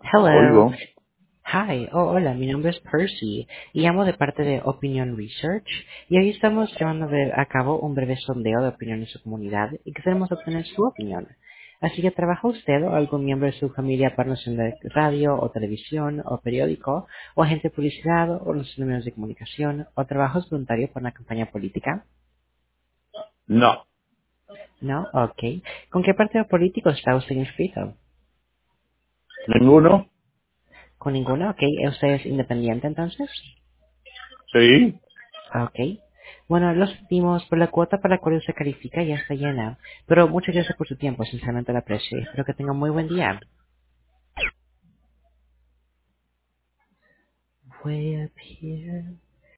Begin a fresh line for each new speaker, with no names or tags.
Hello.
Oigo.
Hi. Oh, hola, mi nombre es Percy y llamo de parte de Opinion Research y hoy estamos llevando a cabo un breve sondeo de opinión en su comunidad y queremos obtener su opinión. Así que ¿trabaja usted o algún miembro de su familia para noción de radio o televisión o periódico o agente de publicidad o los medios de comunicación o trabajos voluntarios por una campaña política?
No.
¿No? Ok. ¿Con qué partido político está usted inscrito?
¿Ninguno?
¿Con ninguno? Ok. ¿Usted es independiente entonces?
Sí.
Ok. Bueno, lo sentimos, por la cuota para la cual se califica ya está llena. Pero muchas gracias por su tiempo, sinceramente lo aprecio. Espero que tenga un muy buen día. Way up here.